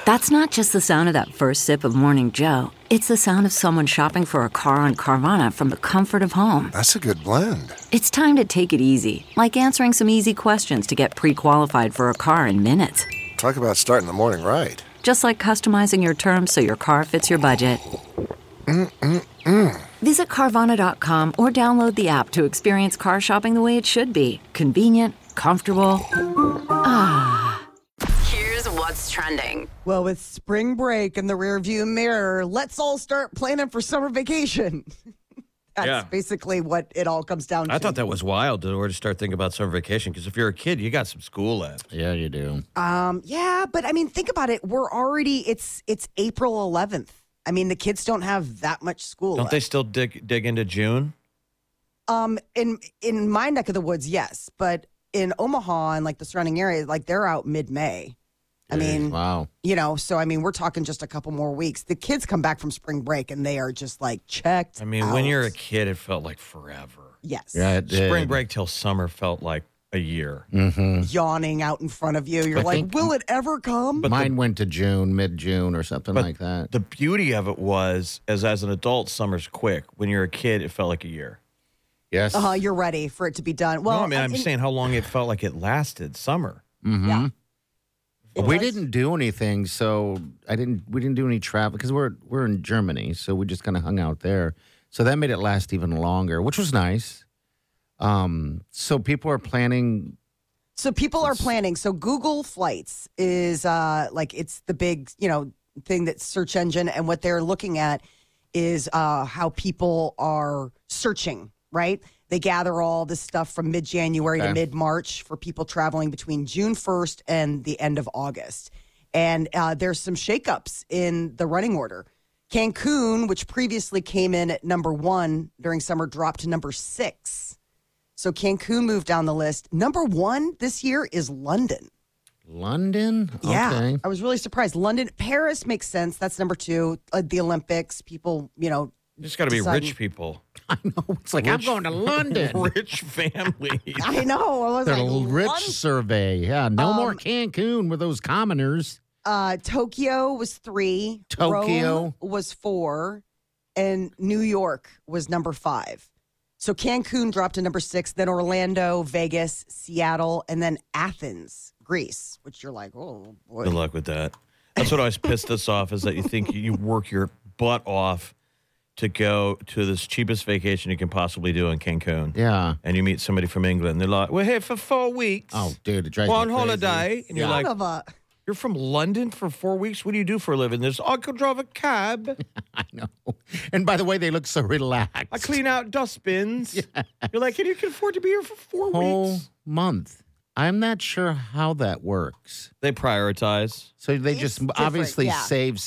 That's not just the sound of that first sip of Morning Joe. It's the sound of someone shopping for a car on Carvana from the comfort of home. That's a good blend. It's time to take it easy, like answering some easy questions to get pre-qualified for a car in minutes. Talk about starting the morning right. Just like customizing your terms so your car fits your budget. Visit Carvana.com or download the app to experience car shopping the way it should be. Convenient, comfortable. Here's what's trending. Well, with spring break in the rearview mirror, let's all start planning for summer vacation. That's basically what it all comes down to. I thought that was wild to start thinking about summer vacation because if you're a kid, you got some school left. Yeah, you do. Yeah, but I mean, think about it. We're already, it's April 11th. I mean, the kids don't have that much school Don't left. they still dig into June? In my neck of the woods, yes. But in Omaha and like the surrounding area, like they're out mid-May. I mean, wow. So I mean, we're talking just a couple more weeks. The kids come back from spring break and they are just like checked. I mean, out. when you're a kid, it felt like forever. Yes. Yeah, it did. Spring break till summer felt like a year. Yawning out in front of you. You're I like, think- will it ever come? But Mine went to June, mid-June or something But like that. the beauty of it was, as an adult, summer's quick. When you're a kid, it felt like a year. Yes. You're ready for it to be done. Well, No, I mean, I'm saying how long it felt like it lasted. Summer. Yeah. We didn't do anything, so we didn't do any travel because we're in Germany, so we just kind of hung out there. So that made it last even longer, which was nice. So people are planning. So people are planning. So Google Flights is it's the big, thing that search engine, and what they're looking at is how people are searching, right? They gather all this stuff from mid-January to mid-March for people traveling between June 1st and the end of August. And there's some shakeups in the running order. Cancun, which previously came in at number 1 during summer, dropped to number 6. So Cancun moved down the list. Number 1 this year is London. London? Yeah, Okay. I was really surprised. London, Paris makes sense. That's number 2. The Olympics, people, Just got to be deciding- rich people. I know. It's like, I'm going to London. Rich families. I know. I was Their like, rich Lon- survey. Yeah, no more Cancun with those commoners. Tokyo was 3. Tokyo. Rome was 4. And New York was number 5. So Cancun dropped to number 6. Then Orlando, Vegas, Seattle, and then Athens, Greece, which you're like, oh, boy. Good luck with that. That's what always pissed us off is that you think you work your butt off to go to this cheapest vacation you can possibly do in Cancun. Yeah. And you meet somebody from England. They're like, we're here for 4 weeks. Oh, dude, it drives We're on me crazy. holiday. And you're Son like, of a- you're from London for 4 weeks? What do you do for a living? There's, I could drive a cab. I know. And by the way, they look so relaxed. I clean out dustbins. You're like, and you can afford to be here for 4 whole weeks. month. I'm not sure how that works. They prioritize. So they It's just different, obviously yeah. save.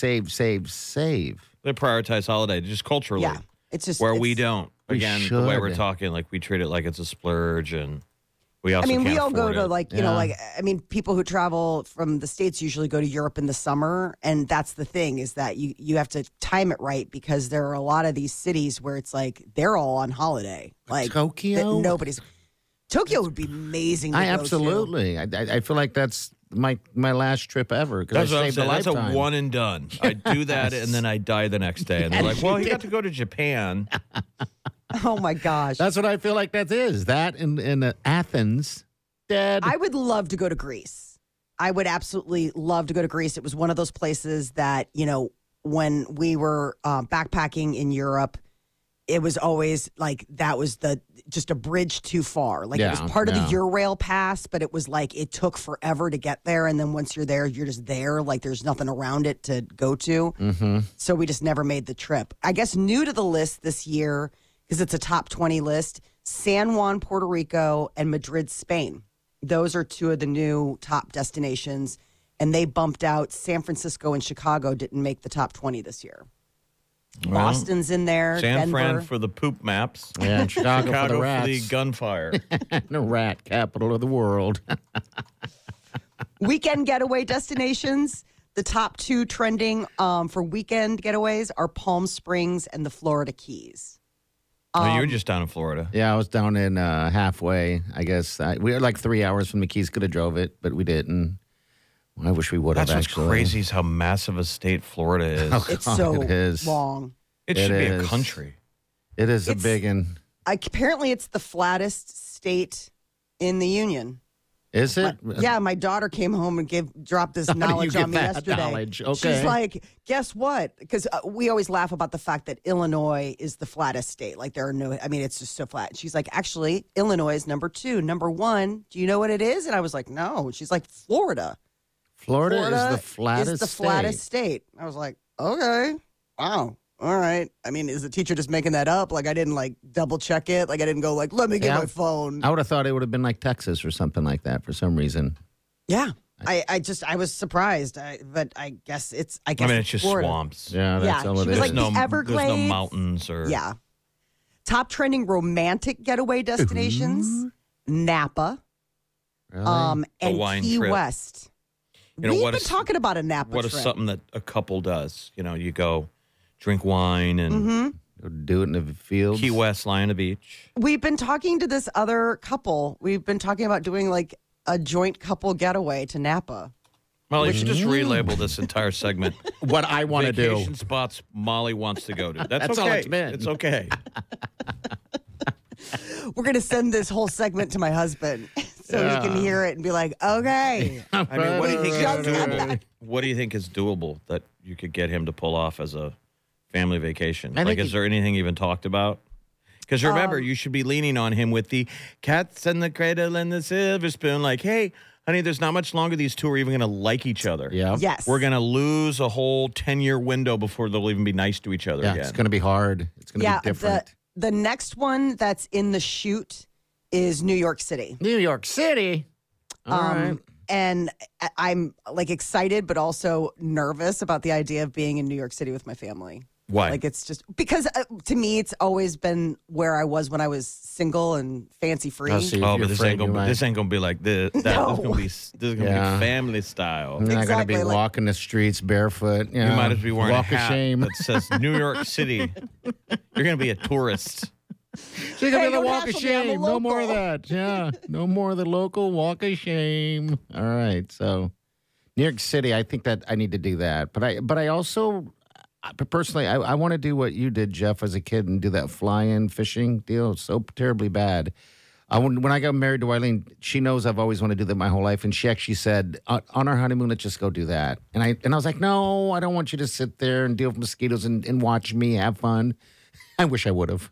They prioritize holiday just culturally. Yeah. It's just Where it's, we don't. We Again, the way we're should. talking, like we treat it like it's a splurge, and we also I mean, can't we all go afford to it. people who travel from the States usually go to Europe in the summer. And that's the thing is that you have to time it right because there are a lot of these cities where it's like they're all on holiday. Like Tokyo? Nobody's. Tokyo would be amazing to I go absolutely. I feel like that's my last trip ever because That's what I I'm saved saying. a That's lifetime. a one and done. I do that and then I die the next day. And they're like, well, you got to go to Japan. to. Oh, my gosh. That's what I feel like that is. That in Athens, dead. I would love to go to Greece. I would absolutely love to go to Greece. It was one of those places that, when we were backpacking in Europe, it was always like that was just a bridge too far. Like it was Yeah, part of the yeah. Eurail pass, but it was like it took forever to get there. And then once you're there, you're just there. Like there's nothing around it to go to. Mm-hmm. So we just never made the trip. I guess new to the list this year, because it's a top 20 list, San Juan, Puerto Rico, and Madrid, Spain. Those are 2 of the new top destinations. And they bumped out San Francisco and Chicago didn't make the top 20 this year. Well, Boston's in there. San Denver. Fran for the poop maps. yeah, and Chicago, for the Chicago for rats. the gunfire. the rat capital of the world. Weekend getaway destinations. The top 2 trending for weekend getaways are Palm Springs and the Florida Keys. Oh, you were just down in Florida. Yeah, I was down in halfway. I guess we were like 3 hours from the Keys. Could have drove it, but we didn't. I wish we would have That's what's actually. crazy is how massive a state Florida is. Oh, It's God, so it is. long. It It should be is. a country. It is a It's- big one. Apparently, it's the flattest state in the union. Is it? Yeah, my daughter came home and dropped this How do you knowledge get on me that yesterday. knowledge? She's Okay. like, guess what? Because we always laugh about the fact that Illinois is the flattest state. Like there are no, I mean, it's just so flat. She's like, actually, Illinois is number 2. Number 1, do you know what it is? And I was like, no. She's like, Florida. Florida is the flattest Is the flattest state. I was like, okay, wow. All right. I mean, is the teacher just making that up? Like I didn't like double check it. Like I didn't go like, let me get Yeah. my phone. I would have thought it would have been like Texas or something like that for some reason. Yeah. I was surprised, but I guess it's I mean, it's just Florida. swamps. Yeah, that's Yeah, all she it was is. like, There's the no Everglades. mountains or Yeah. Top trending romantic getaway destinations: Napa, Really? and wine Key trip. West. You know, We've what been is- talking about a Napa what is trip. something that a couple does? You know, you go drink wine and Mm-hmm. Go do it in the fields. Key West, lie on the beach. We've been talking to this other couple. We've been talking about doing like a joint couple getaway to Napa. Molly, you should just relabel this entire segment. What I want to do. Vacation spots Molly wants to go to. That's That's okay. all it's been. It's okay. We're going to send this whole segment to my husband so he can hear it and be like, okay. I mean, what do you think is Just got doable? back. What do you think is doable that you could get him to pull off as a family vacation? I Like, think is there anything even talked about? Because remember, you should be leaning on him with the cats and the cradle and the silver spoon. Like, hey, honey, there's not much longer these two are even going to like each other. Yeah. Yes. We're going to lose a whole 10-year window before they'll even be nice to each other Yeah, again. it's going to be hard. It's going to be different. The next one that's in the shoot is New York City. New York City. All right. And I'm like excited, but also nervous about the idea of being in New York City with my family. Why? Like it's just because to me, it's always been where I was when I was single and fancy free. Oh, so Oh, you're but this afraid ain't gonna you be, might- this ain't gonna be like this. This No. is gonna Yeah. be family style. You're not going to be Exactly, like- walking the streets barefoot. You might as well be wearing Walk a hat of shame. that says New York City. You're gonna be a tourist. You're going Hey, to be the don't walk of hassle me, I'm a shame. No more of local. that. Yeah. No more of the local walk of shame. All right. So New York City, I think that I need to do that. But I also, personally, I want to do what you did, Jeff, as a kid and do that fly-in fishing deal. It's so terribly bad. When I got married to Eileen, she knows I've always wanted to do that my whole life. And she actually said, on our honeymoon, let's just go do that. And I was like, no, I don't want you to sit there and deal with mosquitoes and watch me have fun. I wish I would have.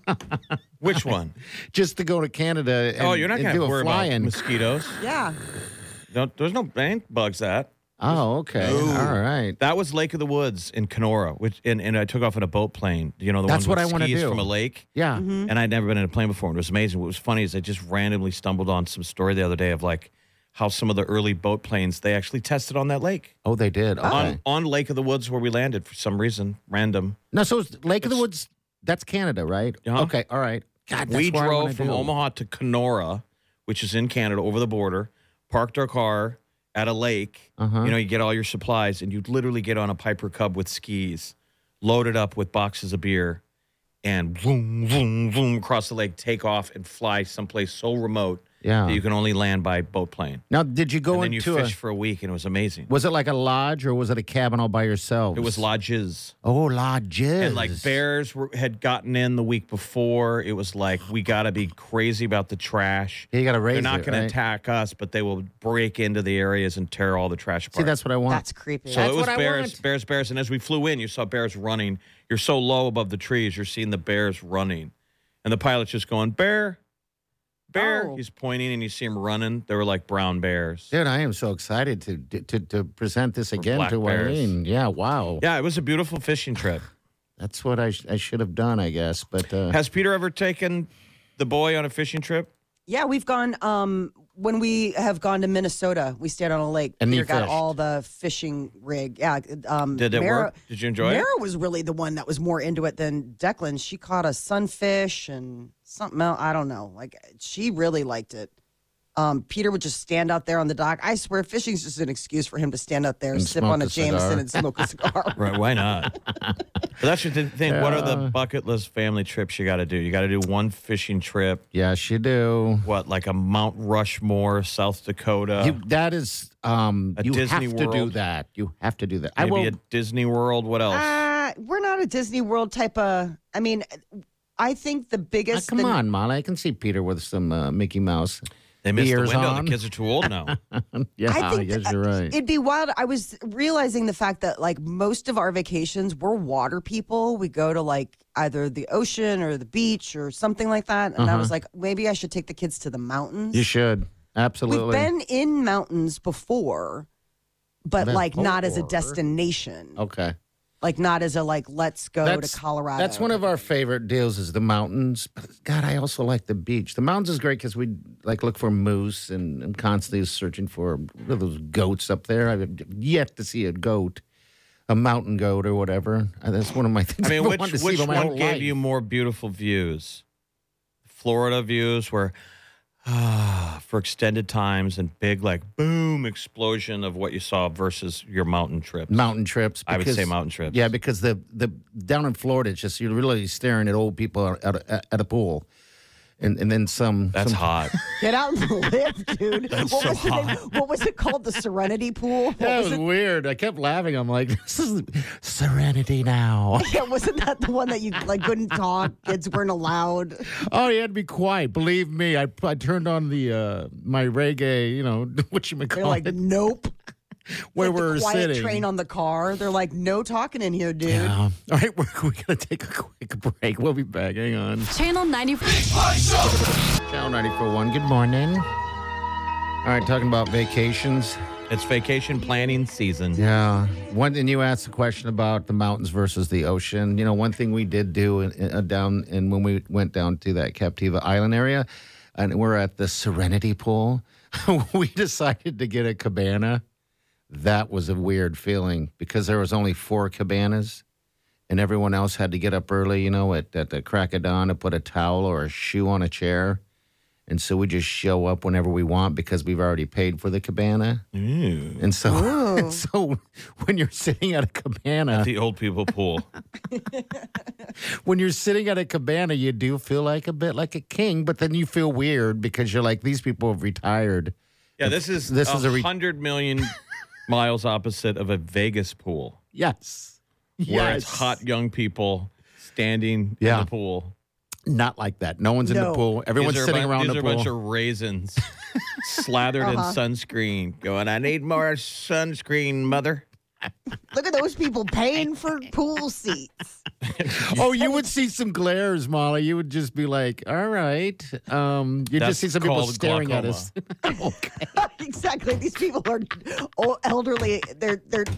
Which one? Just to go to Canada and, You're not and gonna do have to a worry about fly-in. mosquitoes. Yeah. There's no ain't bugs that. Oh, okay. No. All right. That was Lake of the Woods in Kenora, which and I took off in a boat plane. You know, the That's ones what with I wanna skis do. from a lake. Yeah. And I'd never been in a plane before, and it was amazing. What was funny is I just randomly stumbled on some story the other day of like how some of the early boat planes they actually tested on that lake. Oh, they did. Okay. On Lake of the Woods where we landed for some reason, random. No, so it's Lake of the Woods, that's Canada, right? Uh-huh. Okay. All right. God, that's We where I drove wanna from do. Omaha to Kenora, which is in Canada, over the border, parked our car at a lake. Uh-huh. You know, you get all your supplies, and you literally get on a Piper Cub with skis, loaded up with boxes of beer, and boom, boom, boom across the lake, take off and fly someplace so remote Yeah. that you can only land by boat plane. Now, did you go And then you into fish for a week, and it was amazing. was it like a lodge or was it a cabin all by yourself? It was lodges. Oh, lodges. And like bears had gotten in the week before. It was like, we got to be crazy about the trash. Yeah, you got to raise They're not it, going to right? attack us, but they will break into the areas and tear all the trash apart. See, that's what I want. That's creepy. so that's it was what I bears, want. bears. And as we flew in, you saw bears running. You're so low above the trees, you're seeing the bears running. And the pilot's just going, bear, bear. Oh. He's pointing and you see him running. They were like brown bears. Dude, I am so excited to present this again black to bears. Eileen. Yeah, wow. Yeah, it was a beautiful fishing trip. That's what I should have done, I guess. But Has Peter ever taken the boy on a fishing trip? Yeah, we've gone when we have gone to Minnesota. We stayed on a lake. And we you got fished. all the fishing rig. Yeah. Did it Mara- work? Did you enjoy it? Mara was really the one that was more into it than Declan. She caught a sunfish and something else. I don't know. Like she really liked it. Peter would just stand out there on the dock. I swear, fishing's just an excuse for him to stand out there, And sip smoke on a a cigar. Jameson, and smoke a cigar. Right, why not? But that's the thing. What are the bucket list family trips you got to do? You got to do one fishing trip. Yes, you do. What, like a Mount Rushmore, South Dakota? That is, you Disney have to do World. that. You have to do that. Maybe a Disney World. What else? We're not a Disney World type of. I mean, I think the biggest. Come on, Molly. I can see Peter with some Mickey Mouse. They missed the ears window. on. The kids are too old now. Yeah, I think yes, you're right. It'd be wild. I was realizing the fact that like most of our vacations, we're water people. We go to like either the ocean or the beach or something like that. And I was like, maybe I should take the kids to the mountains. You should. Absolutely. We've been in mountains before, but like not as a destination. Okay. Like not as a like, let's go to Colorado. That's one of our favorite deals is the mountains. But God, I also like the beach. The mountains is great because we like look for moose and I'm constantly searching for those goats up there. I've yet to see a goat, a mountain goat or whatever. That's one of my things. I mean, I've wanted to see which my one whole gave life. you more beautiful views? Florida views where for extended times and big like boom explosion of what you saw versus your mountain trips. Mountain trips. I would because- say mountain trips. Yeah, because the down in Florida, it's just you're really staring at old people at a pool, and then some. That's some, hot. Get out and live, dude. What was it called? The Serenity Pool? What That was was it? weird. I kept laughing. I'm like, this is serenity now. Yeah, wasn't that the one that you like couldn't talk? Kids weren't allowed. Oh, you had to be quiet. Believe me, I turned on the my reggae. You know what you They're call like, it, nope. where Like the we're quiet sitting. train on the car. They're like, no talking in here, dude. Yeah. All right, we're gonna take a quick break. We'll be back. Hang on. Channel 94. Channel 94.1. Good morning. All right, talking about vacations. It's vacation planning season. Yeah. And you asked the question about the mountains versus the ocean. You know, one thing we did do down and when we went down to that Captiva Island area, and we're at the Serenity Pool, we decided to get a cabana. That was a weird feeling because there was only 4 cabanas, and everyone else had to get up early, you know, at the crack of dawn to put a towel or a shoe on a chair. And so we just show up whenever we want because we've already paid for the cabana. Ew. And so, so when you're sitting at a cabana, The old people pool. when you're sitting at a cabana, you do feel like a bit like a king, but then you feel weird because you're like, these people have retired. Yeah, this is This is a 100 million miles opposite of a Vegas pool Yes. where it's hot young people standing in Yeah. the pool. Not like that. No one's in the No. pool. Everyone's These are sitting around these the are a bunch pool. of raisins slathered in sunscreen going, I need more sunscreen, mother. Look at those people paying for pool seats. Oh, you would see some glares, Molly. You would just be like, all right. You That's just see some people called staring glaucoma. at us. Okay. Exactly. These people are elderly. They're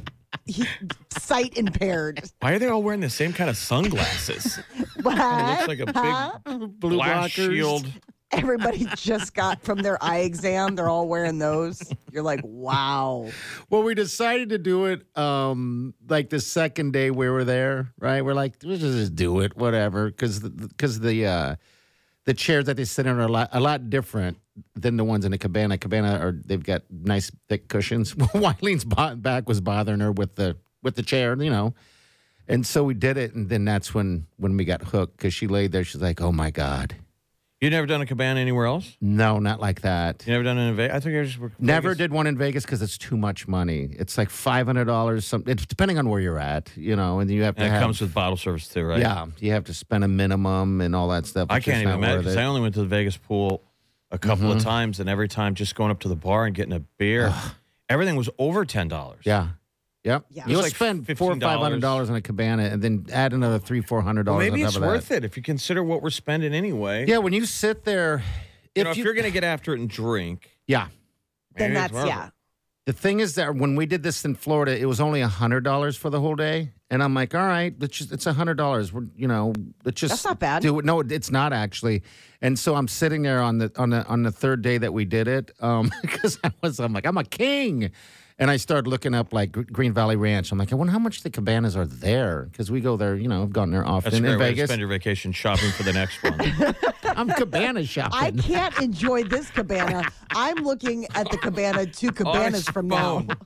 sight impaired. Why are they all wearing the same kind of sunglasses? It looks like a big Blue glass blockers. shield. Everybody just got from their eye exam. They're all wearing those. You're like, wow. Well, we decided to do it like the second day we were there, right? We're like, let's just do it, whatever, because the chairs that they sit in are a lot different than the ones in a cabana. They've got nice thick cushions. Wileen's back was bothering her with the chair, you know, and so we did it, and then that's when we got hooked because she laid there. She's like, oh my God. You never done a cabana anywhere else? No, not like that. You never done it in Vegas? I think I just Never did one in Vegas because it's too much money. It's like $500. Something. It's depending on where you're at, you know, and you have to And it have. comes with bottle service too, right? Yeah, you have to spend a minimum and all that stuff. I It's just can't even not imagine worth because it. I only went to the Vegas pool a couple of times, and every time just going up to the bar and getting a beer, everything was over $10. Yeah. Yep. Yeah. You'll It's like spend $400 or $15. $500 on a cabana and then add another $300-$400 Well, maybe on top it's of that. worth it if you consider what we're spending anyway. Yeah, when you sit there, You know, if you're going to get after it and drink, yeah. Then maybe it's that's, worth yeah. it. The thing is that when we did this in Florida, it was only $100 for the whole day, and I'm like, all right, it's $100. We're, you know, let's just That's not bad. do it. No, it's not actually. And so I'm sitting there on the third day that we did it because I'm like, I'm a king, And I started looking up like Green Valley Ranch. I'm like, I wonder how much the cabanas are there because we go there. I've gone there often That's a great in way to Vegas. spend your vacation shopping for the next one. I'm cabana shopping. I can't enjoy this cabana. I'm looking at the cabana 2 cabanas from now. phone.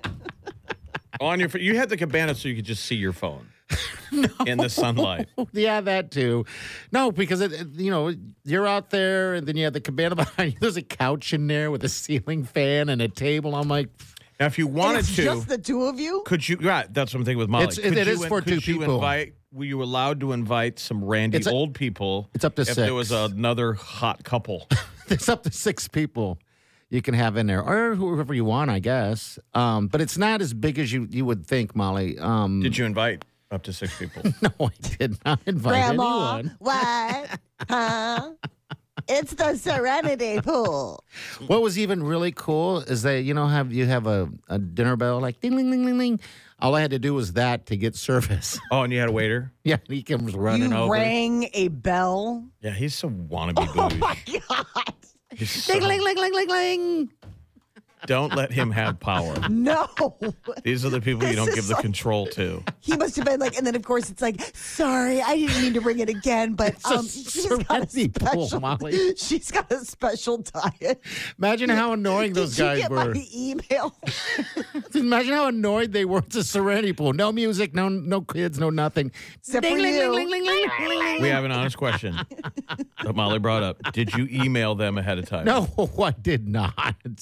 On your, you had the cabana so you could just see your phone in the sunlight. Yeah, that too. No, because you're out there, and then you have the cabana behind you. There's a couch in there with a ceiling fan and a table. I'm like, Now, if you And wanted it's to, just the 2 of you? could you? Right, that's what I'm thinking with Molly. It is for 2 people. Were you allowed to invite some randy old people? It's up to if 6. there was another hot couple. It's up to 6 people you can have in there, or whoever you want, I guess. But it's not as big as you would think, Molly. Did you invite up to 6 people? No, I did not invite Grandma, anyone. what? Huh? It's the Serenity Pool. What was even really cool is they, you have a dinner bell like ding, ding, ding, ding, ding. All I had to do was that to get service. Oh, and you had a waiter? Yeah, he comes running You over. rang a bell? Yeah, he's so wannabe bougie. Oh, my God. He's so- Ding, ling, ling, ling, ling, ling. Don't let him have power. No. These are the people you This don't is give the like- control to. He must have been like, and then of course it's like, sorry, I didn't mean to bring it again, but It's a she's got a Serenity Pool, special, Molly. she's got a special diet. Imagine how annoying those Did you guys get were. my email? Imagine how annoyed they were. It's a Serenity Pool. No music, no kids, no nothing. Except for you. We have an honest question that Molly brought up. Did you email them ahead of time? No, I did not.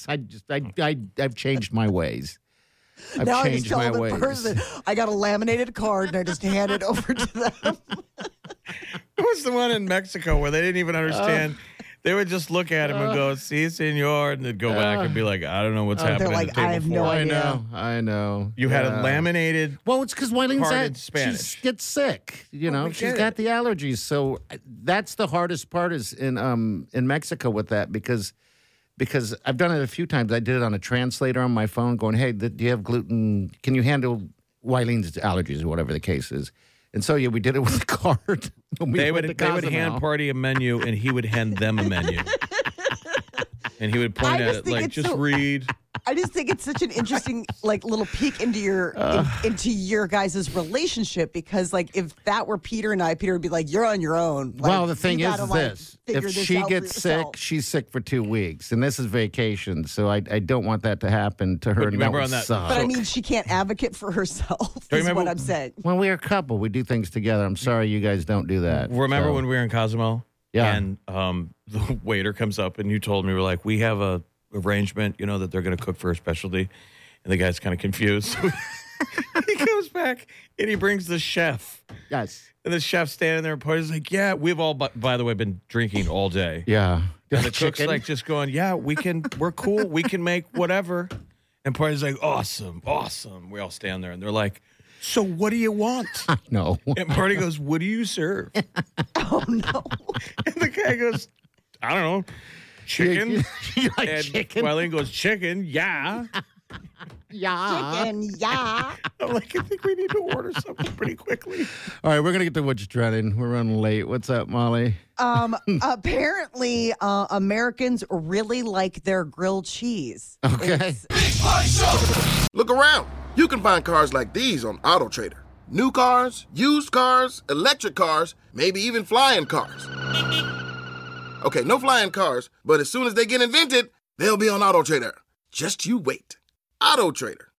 I've changed my ways. I've Now I just changed tell my them in ways. person. I got a laminated card and I just hand it over to them. It was the one in Mexico where they didn't even understand. They would just look at him and go, "Si, senor," and they'd go back and be like, "I don't know what's happening." like, at the table "I have for no us." idea. I know. You had a laminated. Well, it's because Wyleen Card in said Spanish. she gets sick. I She's get got it. the allergies. So that's the hardest part is in Mexico with that because I've done it a few times. I did it on a translator on my phone, going, "Hey, do you have gluten? Can you handle Wyleen's allergies or whatever the case is?" And so we did it with a card. They would hand party a menu, and he would hand them a menu, and he would point I at just it think like, it's "Just so- read." I just think it's such an interesting, little peek into your guys' relationship because, if that were Peter and I, Peter would be like, "You're on your own." Like, Well, the thing you is gotta, this. figure If this she out for gets sick, yourself. she's sick for 2 weeks. And this is vacation. So I don't want that to happen to her. But remember No, on that- suck. But I mean, she can't advocate for herself. you Is remember- what I'm saying. Well, we're a couple. We do things together. I'm sorry you guys don't do that. Remember So- when we were in Cozumel? Yeah. And the waiter comes up and you told me, we're like, we have a arrangement, that they're going to cook for a specialty. And the guy's kind of confused. So he goes back and he brings the chef. Yes. And the chef's standing there and Party's like, yeah, we've all, by the way, been drinking all day. Yeah. And the cook's Chicken. like just going, yeah, we're cool. We can make whatever. And Party's like, awesome. We all stand there and they're like, so what do you want? No. And Party goes, what do you serve? Oh no! And the guy goes, I don't know, chicken. You like And chicken? Wileen goes, chicken, yeah. Yeah. Chicken, yeah. I'm like, I think we need to order something pretty quickly. All right, we're going to get to what's trending. We're running late. What's up, Molly? Apparently, Americans really like their grilled cheese. Okay. Look around. You can find cars like these on AutoTrader. New cars, used cars, electric cars, maybe even flying cars. Okay, no flying cars, but as soon as they get invented, they'll be on AutoTrader. Just you wait. AutoTrader.